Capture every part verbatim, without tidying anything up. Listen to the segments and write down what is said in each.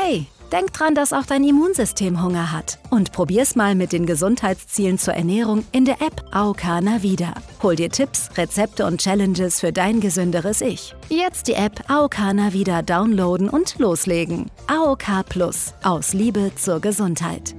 Hey, denk dran, dass auch dein Immunsystem Hunger hat. Und probier's mal mit den Gesundheitszielen zur Ernährung in der App A O K Navida. Hol dir Tipps, Rezepte und Challenges für dein gesünderes Ich. Jetzt die App A O K Navida downloaden und loslegen. A O K Plus. Aus Liebe zur Gesundheit.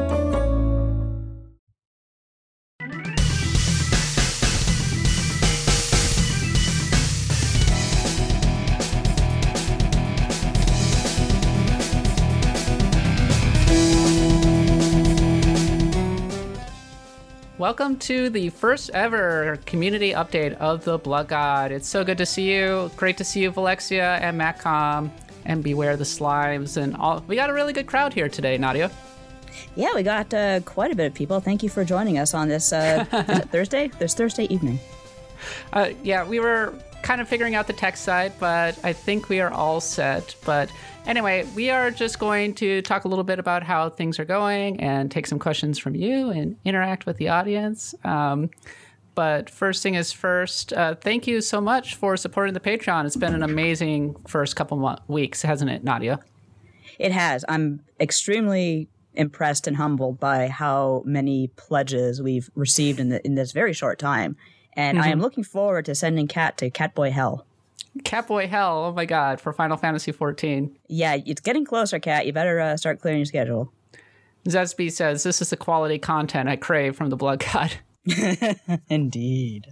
Welcome to the first ever community update of the Blood God. It's so good to see you. Great to see you, Valexia and Matcom, and Beware the Slimes, and all. We got a really good crowd here today, Nadia. Yeah, we got uh, quite a bit of people. Thank you for joining us on this uh, is it Thursday. This Thursday evening. Uh, yeah, we were kind of figuring out the tech side, but I think we are all set. But anyway, we are just going to talk a little bit about how things are going and take some questions from you and interact with the audience. Um, but first thing is first, uh, thank you so much for supporting the Patreon. It's been an amazing first couple mo- weeks, hasn't it, Nadia? It has. I'm extremely impressed and humbled by how many pledges we've received in, the, in this very short time. And mm-hmm. I am looking forward to sending Cat to Catboy Hell. Catboy Hell, oh my god, for Final Fantasy fourteen. Yeah, it's getting closer, Cat. You better uh, start clearing your schedule. Zesby says, this is the quality content I crave from the Blood God. Indeed.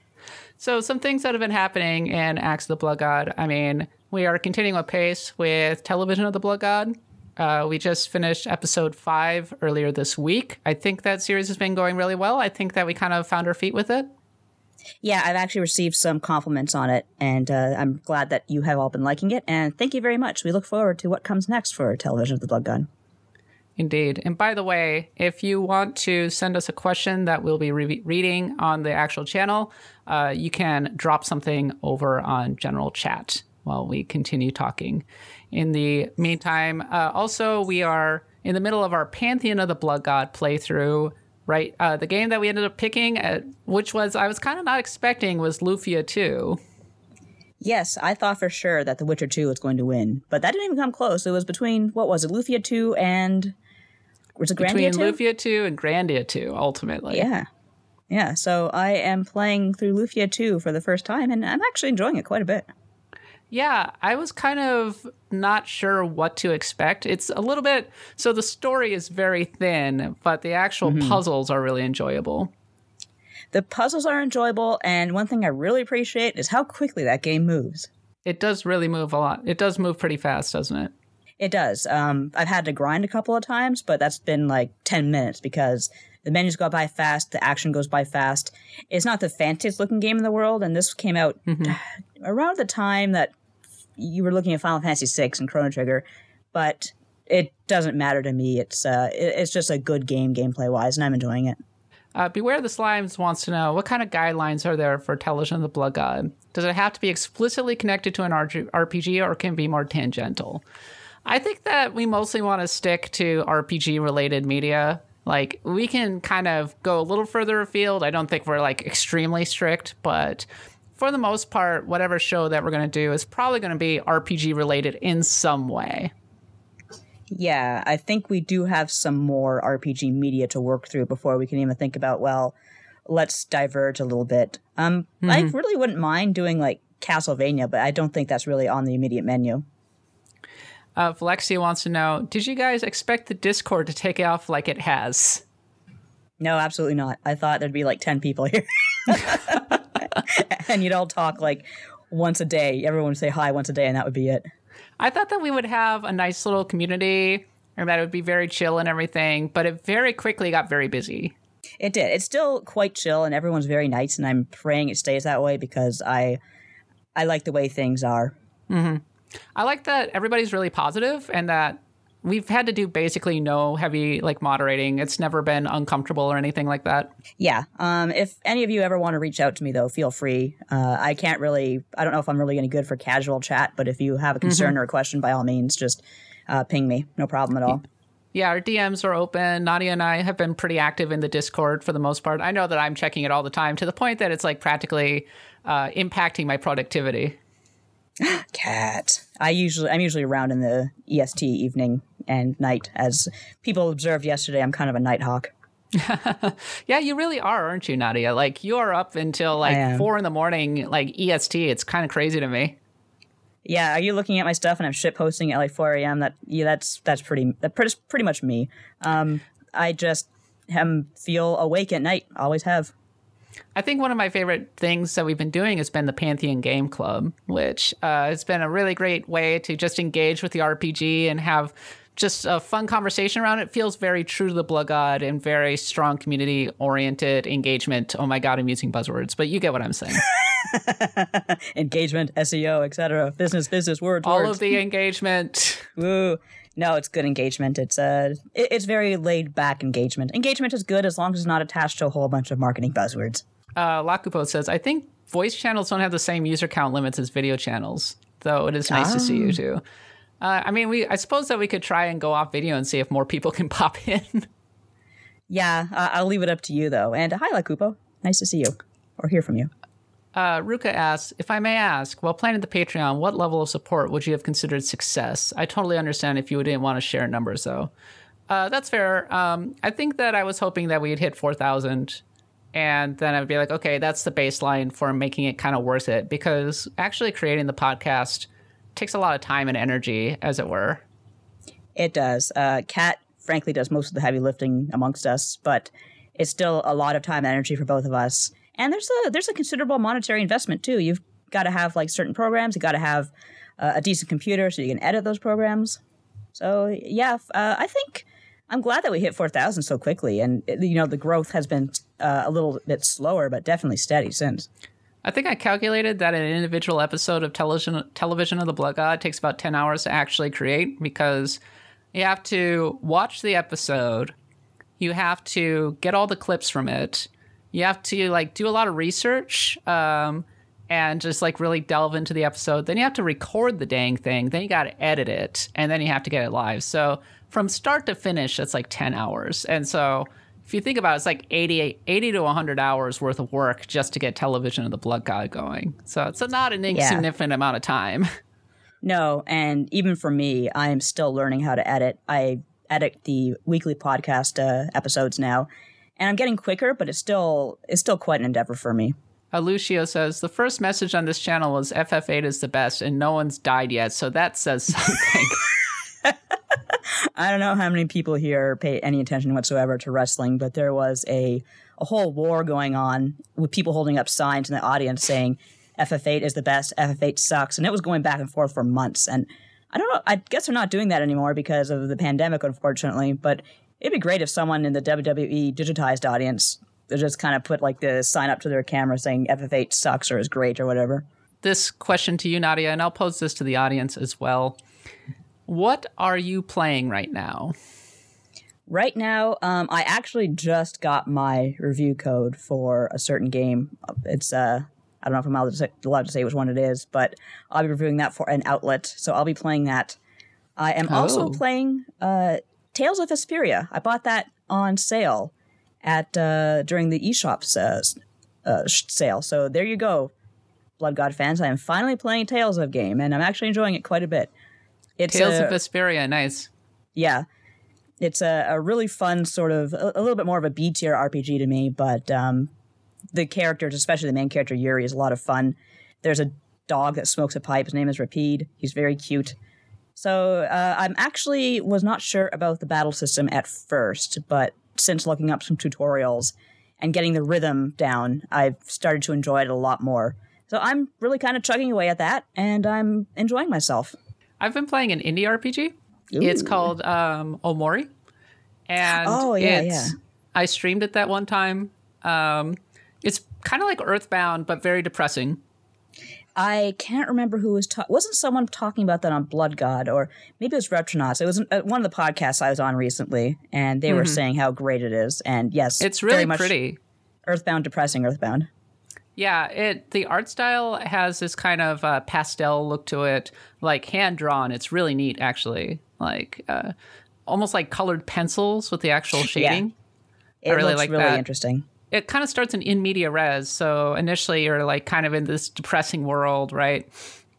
So some things that have been happening in Axe of the Blood God. I mean, we are continuing with pace with Television of the Blood God. Uh, we just finished episode five earlier this week. I think that series has been going really well. I think that we kind of found our feet with it. Yeah, I've actually received some compliments on it, and uh, I'm glad that you have all been liking it, and thank you very much. We look forward to what comes next for Television of the Blood God. Indeed. And by the way, if you want to send us a question that we'll be re- reading on the actual channel, uh, you can drop something over on general chat while we continue talking. In the meantime, uh, also, we are in the middle of our Pantheon of the Blood God playthrough. Right, uh, the game that we ended up picking, at, which was I was kind of not expecting, was Lufia two. Yes, I thought for sure that The Witcher two was going to win, but that didn't even come close. It was between, what was it, Lufia two and, was it Grandia two? Between Lufia two and Grandia two, ultimately. Yeah, yeah, so I am playing through Lufia two for the first time, and I'm actually enjoying it quite a bit. Yeah, I was kind of not sure what to expect. It's a little bit, so the story is very thin, but the actual mm-hmm. puzzles are really enjoyable. The puzzles are enjoyable, and one thing I really appreciate is how quickly that game moves. It does really move a lot. It does move pretty fast, doesn't it? It does. Um, I've had to grind a couple of times, but that's been like ten minutes because the menus go by fast, the action goes by fast. It's not the fanciest looking game in the world, and this came out mm-hmm. around the time that you were looking at Final Fantasy six and Chrono Trigger, but it doesn't matter to me. It's uh, it, it's just a good game gameplay-wise, and I'm enjoying it. Uh, Beware the Slimes wants to know, what kind of guidelines are there for Television of the Blood God? Does it have to be explicitly connected to an R P G, or can it be more tangential? I think that we mostly want to stick to R P G-related media. Like, we can kind of go a little further afield. I don't think we're, like, extremely strict, but for the most part, whatever show that we're going to do is probably going to be R P G-related in some way. Yeah, I think we do have some more R P G media to work through before we can even think about, well, let's diverge a little bit. Um, mm-hmm. I really wouldn't mind doing, like, Castlevania, but I don't think that's really on the immediate menu. Uh, Valexia wants to know, did you guys expect the Discord to take off like it has? No, absolutely not. I thought there'd be like ten people here. And you'd all talk like once a day. Everyone would say hi once a day, and that would be it. I thought that we would have a nice little community, and that it would be very chill and everything, but it very quickly got very busy. It did. It's still quite chill, and everyone's very nice, and I'm praying it stays that way because I, I like the way things are. Mm-hmm. I like that everybody's really positive, and that we've had to do basically no heavy like moderating. It's never been uncomfortable or anything like that. Yeah. Um, if any of you ever want to reach out to me, though, feel free. Uh, I can't really, I don't know if I'm really any good for casual chat, but if you have a concern mm-hmm. or a question, by all means, just uh, ping me. No problem at all. Yeah, our D Ms are open. Nadia and I have been pretty active in the Discord for the most part. I know that I'm checking it all the time to the point that it's like practically uh, impacting my productivity. Cat. I usually I'm usually around in the E S T evening and night. As people observed yesterday, I'm kind of a night hawk. Yeah, you really are, aren't you, Nadia? Like, you are up until like four in the morning, like E S T. It's kind of crazy to me. Yeah, are you looking at my stuff and I'm shit posting at like four a.m.? That yeah, that's that's pretty that's pretty, pretty much me. Um, I just am feel awake at night. Always have. I think one of my favorite things that we've been doing has been the Pantheon Game Club, which uh, has been a really great way to just engage with the R P G and have just a fun conversation around it. It feels very true to the Blood God and very strong community-oriented engagement. Oh my God, I'm using buzzwords, but you get what I'm saying. Engagement, S E O, et cetera. Business, business, words, All words. of the engagement. Woo. No, it's good engagement. It's uh, it, it's very laid back engagement. Engagement is good as long as it's not attached to a whole bunch of marketing buzzwords. Uh, Lakupo says, I think voice channels don't have the same user count limits as video channels, though it is nice ah. to see you too. Uh, I mean, we I suppose that we could try and go off video and see if more people can pop in. Yeah, uh, I'll leave it up to you though. And hi, Lakupo. Nice to see you or hear from you. Uh, Ruka asks, if I may ask, while planning the Patreon, what level of support would you have considered success? I totally understand if you didn't want to share numbers, though. Uh, that's fair. Um, I think that I was hoping that we'd hit four thousand, and then I'd be like, okay, that's the baseline for making it kind of worth it, because actually creating the podcast takes a lot of time and energy, as it were. It does. Uh, Kat, frankly, does most of the heavy lifting amongst us, but it's still a lot of time and energy for both of us. And there's a there's a considerable monetary investment, too. You've got to have, like, certain programs. You've got to have uh, a decent computer so you can edit those programs. So, yeah, uh, I think I'm glad that we hit four thousand so quickly. And, you know, the growth has been uh, a little bit slower, but definitely steady since. I think I calculated that an individual episode of television, television of the Blood God takes about ten hours to actually create, because you have to watch the episode, you have to get all the clips from it, you have to like do a lot of research um, and just like really delve into the episode. Then you have to record the dang thing. Then you got to edit it, and then you have to get it live. So from start to finish, it's like ten hours. And so if you think about it, it's like eighty, eighty to one hundred hours worth of work just to get Television of the Blood God going. So it's not an insignificant yeah. amount of time. No, and even for me, I'm still learning how to edit. I edit the weekly podcast uh, episodes now, and I'm getting quicker, but it's still it's still quite an endeavor for me. Uh, Lucio says, the first message on this channel was F F eight is the best, and no one's died yet, so that says something. I don't know how many people here pay any attention whatsoever to wrestling, but there was a, a whole war going on with people holding up signs in the audience saying F F eight is the best, F F eight sucks, and it was going back and forth for months. And I don't know, I guess they're not doing that anymore because of the pandemic, unfortunately, but it'd be great if someone in the W W E digitized audience just kind of put like the sign up to their camera saying F F eight sucks or is great or whatever. This question to you, Nadia, and I'll pose this to the audience as well. What are you playing right now? Right now, um, I actually just got my review code for a certain game. It's, uh, I don't know if I'm allowed to, say, allowed to say which one it is, but I'll be reviewing that for an outlet, so I'll be playing that. I am oh. also playing uh, Tales of Vesperia. I bought that on sale at uh, during the eShops uh, uh, sale, so there you go, Blood God fans. I am finally playing Tales of game, and I'm actually enjoying it quite a bit. It's Tales a, of Vesperia, nice. Yeah. It's a, a really fun sort of, a, a little bit more of a B-tier R P G to me, but um, the characters, especially the main character, Yuri, is a lot of fun. There's a dog that smokes a pipe. His name is Rapide. He's very cute. So uh, I'm actually was not sure about the battle system at first, but since looking up some tutorials and getting the rhythm down, I've started to enjoy it a lot more. So I'm really kind of chugging away at that, and I'm enjoying myself. I've been playing an indie R P G. Ooh. It's called um, Omori. And oh, yeah, it's, yeah. I streamed it that one time. Um, it's kind of like Earthbound, but very depressing. I can't remember who was talking. Wasn't someone talking about that on Blood God? Or maybe it was Retronauts. It was uh, one of the podcasts I was on recently, and they mm-hmm. were saying how great it is. And yes, it's really very much pretty. Earthbound, depressing Earthbound. Yeah, it the art style has this kind of uh, pastel look to it, like hand-drawn. It's really neat, actually. Like, uh, almost like colored pencils with the actual shading. Yeah. It I really looks like really that. interesting. It kind of starts in in media res, so initially you're like kind of in this depressing world, right?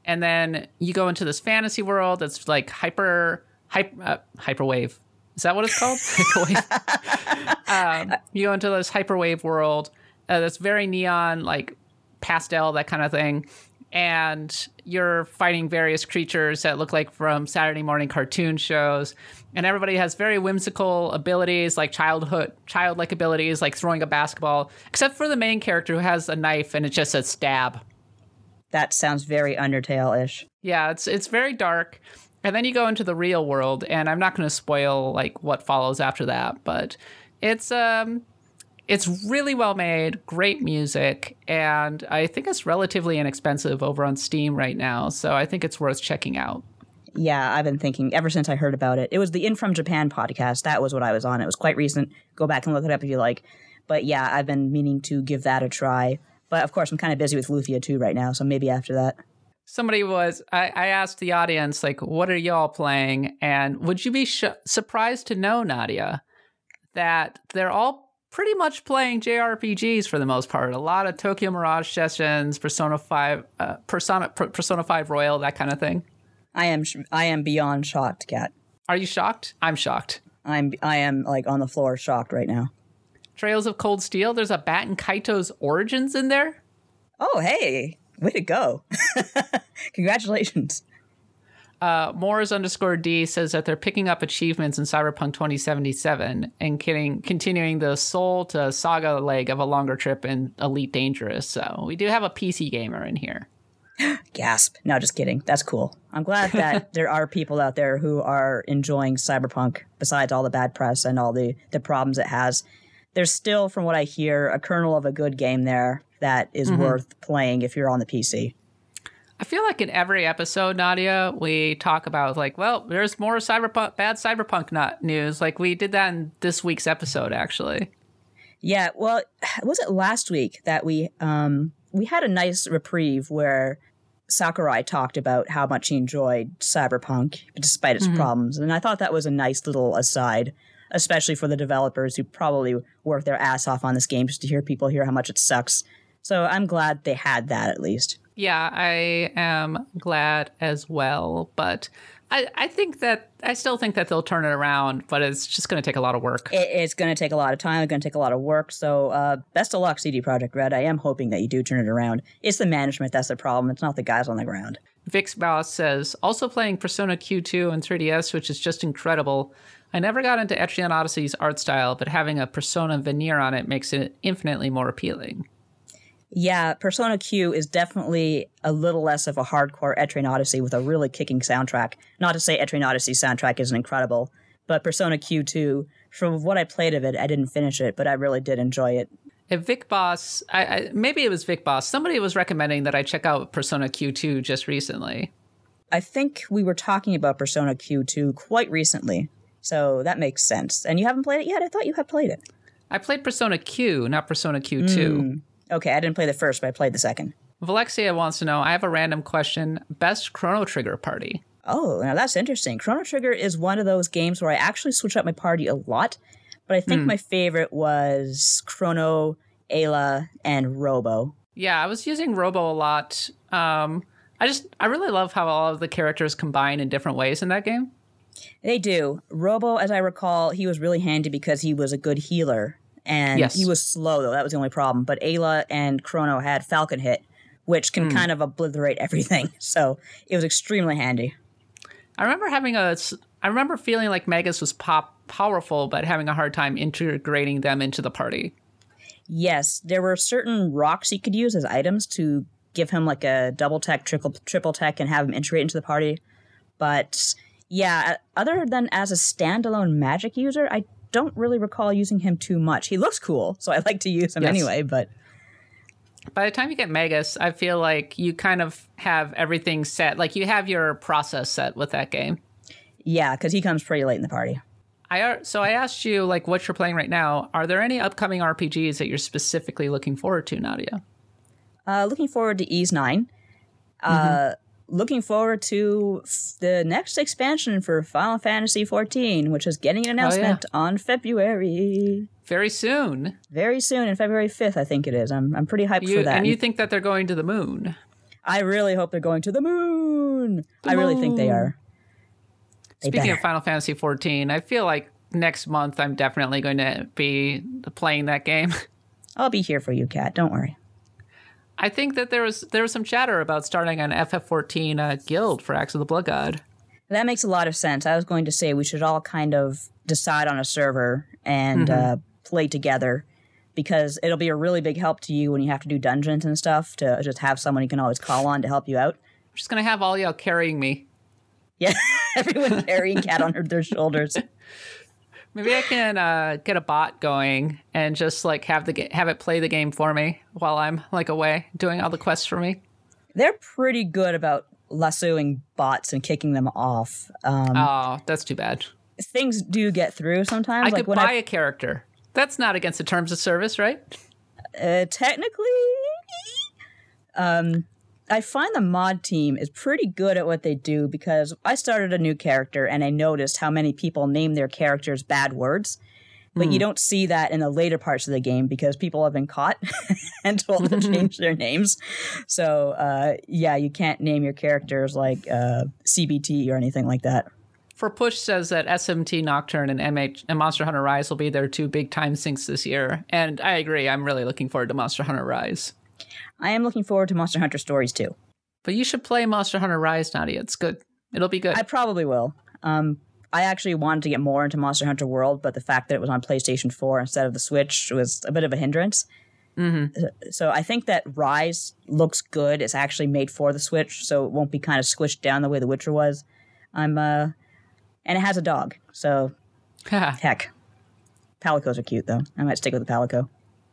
And then you go into this fantasy world that's like hyper, hyper uh, hyperwave. Is that what it's called? Hyperwave. um, you go into this hyperwave world uh, that's very neon, like pastel, that kind of thing. And you're fighting various creatures that look like from Saturday morning cartoon shows. And everybody has very whimsical abilities, like childhood, childlike abilities, like throwing a basketball, except for the main character who has a knife and it just says stab. That sounds very Undertale-ish. Yeah, it's it's very dark. And then you go into the real world, and I'm not going to spoil like what follows after that, but it's um it's really well made, great music, and I think it's relatively inexpensive over on Steam right now, so I think it's worth checking out. Yeah, I've been thinking ever since I heard about it. It was the In From Japan podcast. That was what I was on. It was quite recent. Go back and look it up if you like. But yeah, I've been meaning to give that a try. But of course, I'm kind of busy with Lufia too right now, so maybe after that. Somebody was, I, I asked the audience, like, what are y'all playing? And would you be sh- surprised to know, Nadia, that they're all pretty much playing J R P Gs for the most part. A lot of Tokyo Mirage Sessions, Persona five, uh, Persona P- Persona five Royal, that kind of thing. I am sh- I am beyond shocked, Kat. Are you shocked? I'm shocked. I'm I am like on the floor shocked right now. Trails of Cold Steel, there's a Baten Kaito's Origins in there? Oh, hey. Way to go. Congratulations. Uh, Moores underscore D says that they're picking up achievements in Cyberpunk twenty seventy-seven and getting, continuing the Soul to Saga leg of a longer trip in Elite Dangerous. So we do have a P C gamer in here. Gasp. No, just kidding. That's cool. I'm glad that there are people out there who are enjoying Cyberpunk besides all the bad press and all the, the problems it has. There's still, from what I hear, a kernel of a good game there that is mm-hmm. worth playing if you're on the P C. I feel like in every episode, Nadia, we talk about like, well, there's more cyberpunk, bad cyberpunk not news. Like we did that in this week's episode, actually. Yeah, well, was it last week that we um, we had a nice reprieve where Sakurai talked about how much he enjoyed Cyberpunk despite its mm-hmm. problems, and I thought that was a nice little aside, especially for the developers who probably worked their ass off on this game just to hear people hear how much it sucks. So I'm glad they had that at least. Yeah, I am glad as well, but I, I think that I still think that they'll turn it around, but it's just going to take a lot of work. It, it's going to take a lot of time. It's going to take a lot of work. So uh, best of luck, C D Projekt Red. I am hoping that you do turn it around. It's the management that's the problem. It's not the guys on the ground. Vix Boss says, also playing Persona Q two and three D S, which is just incredible. I never got into Etrian Odyssey's art style, but having a Persona veneer on it makes it infinitely more appealing. Yeah, Persona Q is definitely a little less of a hardcore Etrian Odyssey with a really kicking soundtrack. Not to say Etrian Odyssey's soundtrack isn't incredible, but Persona Q two, from what I played of it, I didn't finish it, but I really did enjoy it. If Vic Boss, I, I, maybe it was Vic Boss, somebody was recommending that I check out Persona Q two just recently. I think we were talking about Persona Q two quite recently, so that makes sense. And you haven't played it yet? I thought you had played it. I played Persona Q, not Persona Q two. Mm. Okay, I didn't play the first, but I played the second. Valexia wants to know, I have a random question. Best Chrono Trigger party? Oh, now that's interesting. Chrono Trigger is one of those games where I actually switch up my party a lot, but I think mm. my favorite was Chrono, Ayla, and Robo. Yeah, I was using Robo a lot. Um, I just, I really love how all of the characters combine in different ways in that game. They do. Robo, as I recall, he was really handy because he was a good healer. And yes. he was slow, though. That was the only problem. But Ayla and Chrono had Falcon Hit, which can mm. kind of obliterate everything. So it was extremely handy. I remember having a... I remember feeling like Magus was pop powerful, but having a hard time integrating them into the party. Yes. There were certain rocks he could use as items to give him like a double tech, triple, triple tech, and have him integrate into the party. But yeah, other than as a standalone magic user, I don't really recall using him too much. He looks cool, so I like to use him yes. anyway, but... By the time you get Magus, I feel like you kind of have everything set. Like, you have your process set with that game. Yeah, because he comes pretty late in the party. I So I asked you, like, what you're playing right now. Are there any upcoming R P Gs that you're specifically looking forward to, Nadia? Uh, looking forward to Ys nine. Uh, mm-hmm. Looking forward to the next expansion for Final Fantasy fourteen, which is getting an announcement oh, yeah. on February. Very soon. Very soon, in February fifth, I think it is. I'm I'm pretty hyped you, for that. And you think that they're going to the moon? I really hope they're going to the moon. The I really moon. think they are. They Speaking better. of Final Fantasy fourteen, I feel like next month I'm definitely going to be playing that game. I'll be here for you, Kat. Don't worry. I think that there was there was some chatter about starting an F F fourteen uh, guild for Axe of the Blood God. That makes a lot of sense. I was going to say we should all kind of decide on a server and mm-hmm. uh, play together, because it'll be a really big help to you when you have to do dungeons and stuff, to just have someone you can always call on to help you out. I'm just going to have all y'all carrying me. Yeah, everyone carrying Kat on her, their shoulders. Maybe I can uh, get a bot going and just like have the ga- have it play the game for me while I'm like away doing all the quests for me. They're pretty good about lassoing bots and kicking them off. Um, oh, that's too bad. Things do get through sometimes. I like could when buy I, a character. That's not against the terms of service, right? Uh, technically, um, I find the mod team is pretty good at what they do, because I started a new character and I noticed how many people name their characters bad words. But mm. you don't see that in the later parts of the game because people have been caught and told to change their names. So, uh, yeah, you can't name your characters like uh, C B T or anything like that. For Push says that S M T Nocturne and M H and Monster Hunter Rise will be their two big time sinks this year. And I agree. I'm really looking forward to Monster Hunter Rise. I am looking forward to Monster Hunter Stories too. But you should play Monster Hunter Rise, Nadia. It's good. It'll be good. I probably will. Um, I actually wanted to get more into Monster Hunter World, but the fact that it was on PlayStation four instead of the Switch was a bit of a hindrance. Mm-hmm. So I think that Rise looks good. It's actually made for the Switch, so it won't be kind of squished down the way The Witcher was. I'm, uh, and it has a dog, so heck. Palicos are cute, though. I might stick with the Palico.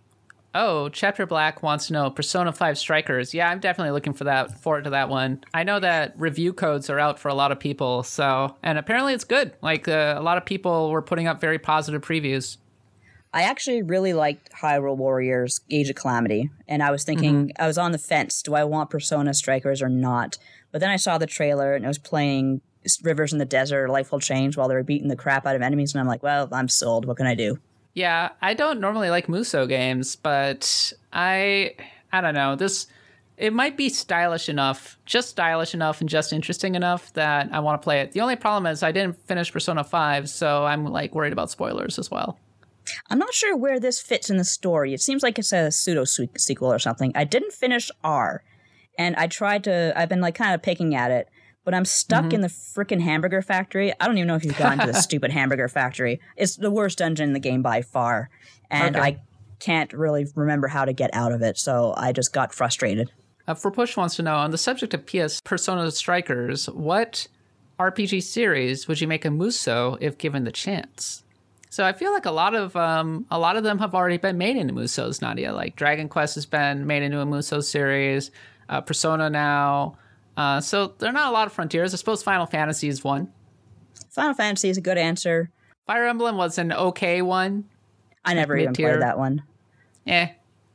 Oh, Chapter Black wants to know Persona five Strikers. Yeah, I'm definitely looking for that forward to that one. I know that review codes are out for a lot of people, so and apparently it's good. Like uh, a lot of people were putting up very positive previews. I actually really liked Hyrule Warriors Age of Calamity, and I was thinking, mm-hmm. I was on the fence, do I want Persona Strikers or not? But then I saw the trailer, and it was playing Rivers in the Desert, Life Will Change, while they were beating the crap out of enemies, and I'm like, well, I'm sold. What can I do? Yeah, I don't normally like Musou games, but I, I don't know, this, it might be stylish enough, just stylish enough and just interesting enough that I want to play it. The only problem is I didn't finish Persona five, so I'm like worried about spoilers as well. I'm not sure where this fits in the story. It seems like it's a pseudo sequel or something. I didn't finish R, and I tried to, I've been like kind of picking at it, but I'm stuck mm-hmm. in the freaking hamburger factory. I don't even know if you've gone to the stupid hamburger factory. It's the worst dungeon in the game by far, and okay. I can't really remember how to get out of it, so I just got frustrated. Uh, for Push wants to know, on the subject of P S Persona Strikers, what R P G series would you make a Musou if given the chance? So I feel like a lot of um, a lot of them have already been made into Musous, Nadia. Like Dragon Quest has been made into a Musou series, uh, Persona now. Uh, so there are not a lot of frontiers. I suppose Final Fantasy is one. Final Fantasy is a good answer. Fire Emblem was an okay one. I never even played that one. Eh,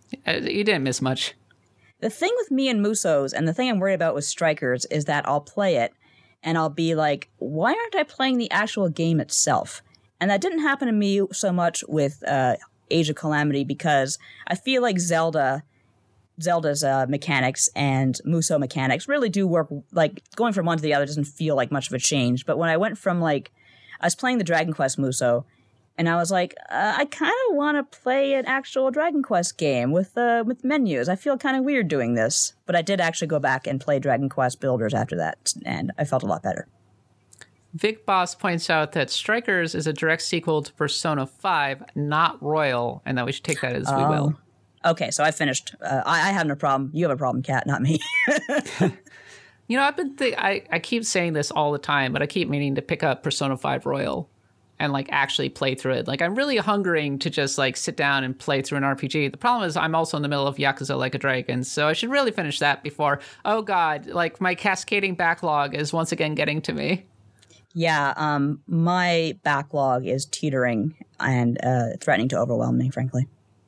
you didn't miss much. The thing with me and Musous, and the thing I'm worried about with Strikers, is that I'll play it, and I'll be like, why aren't I playing the actual game itself? And that didn't happen to me so much with uh, Age of Calamity, because I feel like Zelda... Zelda's uh, mechanics and Musou mechanics really do work. Like, going from one to the other doesn't feel like much of a change. But when I went from, like, I was playing the Dragon Quest Musou, and I was like, uh, I kind of want to play an actual Dragon Quest game with uh, with menus. I feel kind of weird doing this. But I did actually go back and play Dragon Quest Builders after that, and I felt a lot better. Vic Boss points out that Strikers is a direct sequel to Persona five, not Royal, and that we should take that as oh. we will. Okay, so I finished. Uh, I, I have no problem. You have a problem, Kat, not me. You know, I've been th- I, I keep saying this all the time, but I keep meaning to pick up Persona five Royal and, like, actually play through it. Like, I'm really hungering to just, like, sit down and play through an R P G. The problem is I'm also in the middle of Yakuza Like a Dragon, so I should really finish that before, oh, God, like, my cascading backlog is once again getting to me. Yeah, um, my backlog is teetering and uh, threatening to overwhelm me, frankly.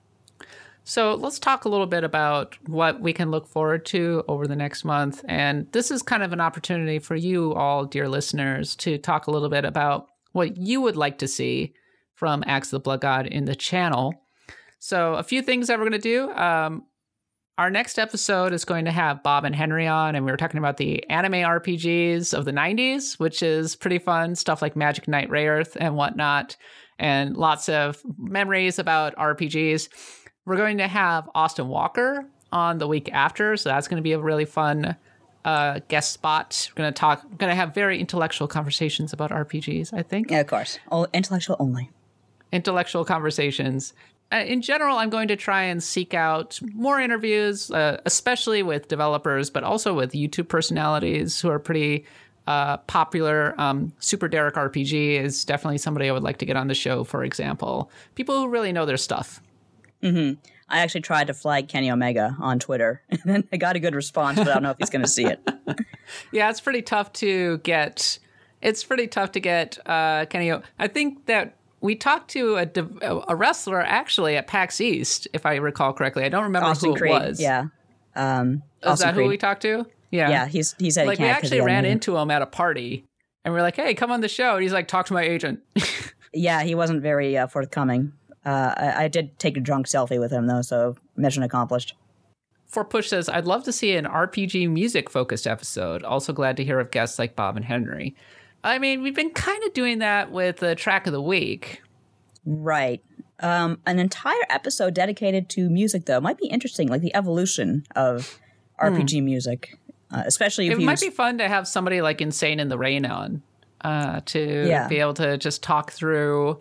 So let's talk a little bit about what we can look forward to over the next month. And this is kind of an opportunity for you all, dear listeners, to talk a little bit about what you would like to see from Axe of the Blood God in the channel. So a few things that we're going to do. Um, Our next episode is going to have Bob and Henry on, and we were talking about the anime R P Gs of the nineties, which is pretty fun. Stuff like Magic Knight Rayearth and whatnot, and lots of memories about R P Gs. We're going to have Austin Walker on the week after, so that's going to be a really fun uh, guest spot. We're going to talk, we're going to have very intellectual conversations about R P Gs, I think. Yeah, of course. Oh, intellectual only. Intellectual conversations. Uh, in general, I'm going to try and seek out more interviews, uh, especially with developers, but also with YouTube personalities who are pretty uh, popular. Um, Super Derek R P G is definitely somebody I would like to get on the show, for example. People who really know their stuff. Mm-hmm. I actually tried to flag Kenny Omega on Twitter, and then I got a good response, but I don't know if he's going to see it. Yeah, it's pretty tough to get. It's pretty tough to get uh, Kenny. O- I think that we talked to a, a wrestler actually at PAX East, if I recall correctly. I don't remember Austin who Creed, it was. Yeah. Um, Is Austin that Creed. who we talked to? Yeah. Yeah, he's he said like he we can't 'cause he actually got ran an into him at a party, and we we're like, "Hey, come on the show." And he's like, "Talk to my agent." Yeah, he wasn't very uh, forthcoming. Uh, I, I did take a drunk selfie with him though, so mission accomplished. For Push says, I'd love to see an R P G music-focused episode. Also glad to hear of guests like Bob and Henry. I mean, we've been kind of doing that with the track of the week. Right. Um, an entire episode dedicated to music, though, might be interesting, like the evolution of R P G hmm. music, uh, especially if it you... might be fun to have somebody like Insane in the Rain on uh, to yeah. be able to just talk through...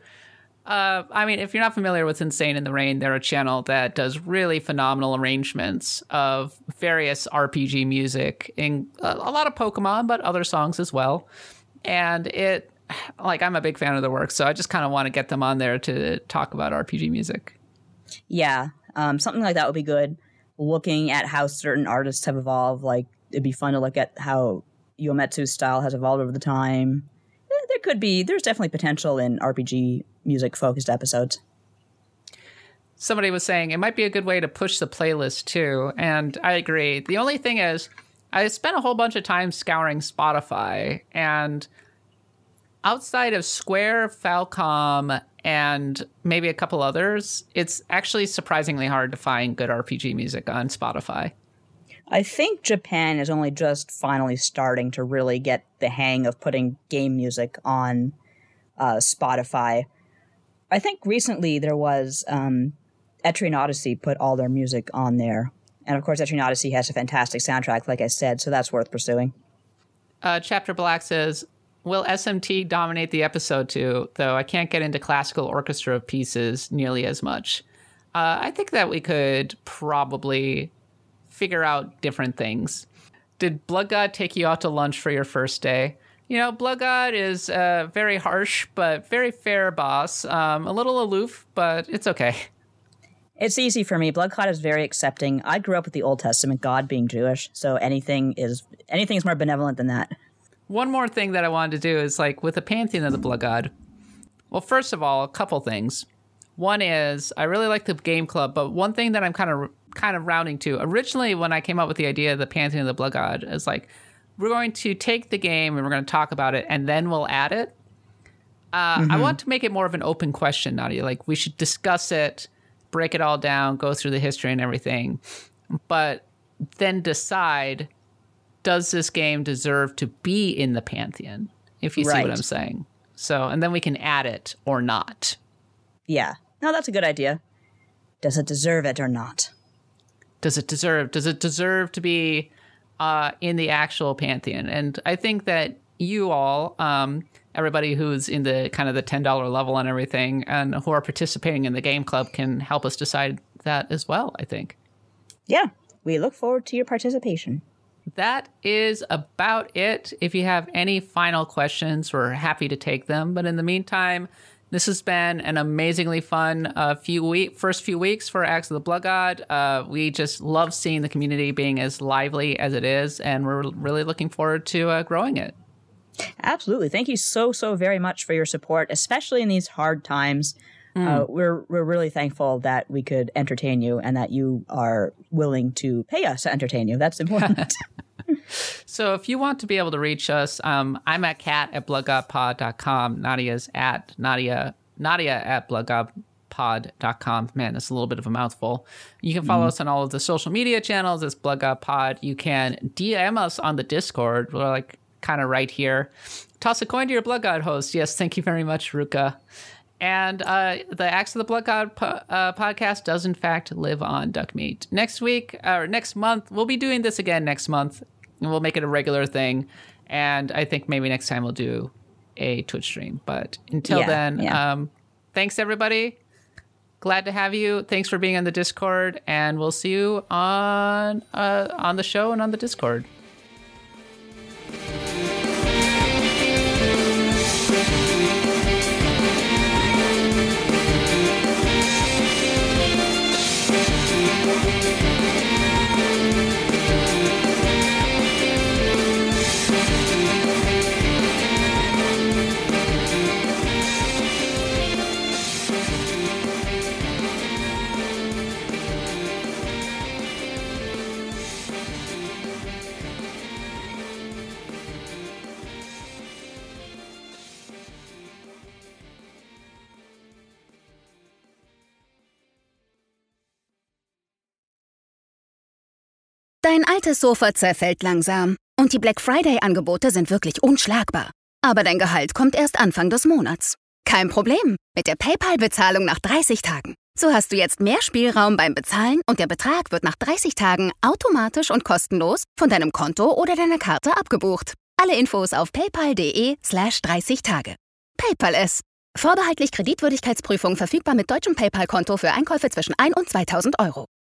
Uh, I mean, if you're not familiar with Insane in the Rain, they're a channel that does really phenomenal arrangements of various R P G music, in a, a lot of Pokemon, but other songs as well. And it, like, I'm a big fan of their work, so I just kind of want to get them on there to talk about R P G music. Yeah, um, something like that would be good. Looking at how certain artists have evolved, like, it'd be fun to look at how Uematsu's style has evolved over the time. There could be, there's definitely potential in R P G music-focused episodes. Somebody was saying it might be a good way to push the playlist, too, and I agree. The only thing is, I spent a whole bunch of time scouring Spotify, and outside of Square, Falcom, and maybe a couple others, it's actually surprisingly hard to find good R P G music on Spotify. I think Japan is only just finally starting to really get the hang of putting game music on uh, Spotify. I think recently there was um, Etrian Odyssey put all their music on there. And of course, Etrian Odyssey has a fantastic soundtrack, like I said, so that's worth pursuing. Uh, Chapter Black says, will S M T dominate the episode too? Though I can't get into classical orchestra pieces nearly as much. Uh, I think that we could probably figure out different things. Did Blood God take you out to lunch for your first day? You know, Blood God is a very harsh but very fair boss. Um, a little aloof, but it's okay. It's easy for me. Blood God is very accepting. I grew up with the Old Testament, God being Jewish, so anything is anything is more benevolent than that. One more thing that I wanted to do is, like, with the Pantheon of the Blood God. Well, first of all, a couple things. One is, I really like the game club, but one thing that I'm kind of kind of rounding to, originally when I came up with the idea of the Pantheon of the Blood God, is like, we're going to take the game and we're going to talk about it, and then we'll add it. Uh, mm-hmm. I want to make it more of an open question, Nadia. Like, we should discuss it, break it all down, go through the history and everything, but then decide, does this game deserve to be in the Pantheon, if you right. see what I'm saying? So, and then we can add it or not. Yeah. No, that's a good idea. Does it deserve it or not? Does it deserve, does it deserve to be uh, in the actual Pantheon? And I think that you all, um, everybody who's in the kind of the ten dollars level and everything, and who are participating in the game club, can help us decide that as well, I think. Yeah. We look forward to your participation. That is about it. If you have any final questions, we're happy to take them. But in the meantime, this has been an amazingly fun uh, few week, first few weeks for Axe of the Blood God. Uh, we just love seeing the community being as lively as it is, and we're really looking forward to uh, growing it. Absolutely. Thank you so, so very much for your support, especially in these hard times. Mm. Uh, we're we're really thankful that we could entertain you and that you are willing to pay us to entertain you. That's important. So if you want to be able to reach us, um, I'm at cat at blood god pod dot com. Nadia's at Nadia, Nadia at blood god pod dot com. Man, that's a little bit of a mouthful. You can follow mm. us on all of the social media channels. It's Blood God Pod. You can D M us on the Discord. We're like kind of right here. Toss a coin to your Blood God host. Yes, thank you very much, Ruka. And uh, the Axe of the Blood God po- uh, podcast does, in fact, live on Duckmeat. Next week, or next month, we'll be doing this again next month, and we'll make it a regular thing. And I think maybe next time we'll do a Twitch stream. But until yeah, then, yeah. Um, thanks, everybody. Glad to have you. Thanks for being on the Discord, and we'll see you on uh, on the show and on the Discord. Dein altes Sofa zerfällt langsam und die Black Friday-Angebote sind wirklich unschlagbar. Aber dein Gehalt kommt erst Anfang des Monats. Kein Problem mit der PayPal-Bezahlung nach dreißig Tagen. So hast du jetzt mehr Spielraum beim Bezahlen und der Betrag wird nach dreißig Tagen automatisch und kostenlos von deinem Konto oder deiner Karte abgebucht. Alle Infos auf paypal.de slash 30 Tage. PayPal es. Vorbehaltlich Kreditwürdigkeitsprüfung verfügbar mit deutschem PayPal-Konto für Einkäufe zwischen ein und zweitausend Euro.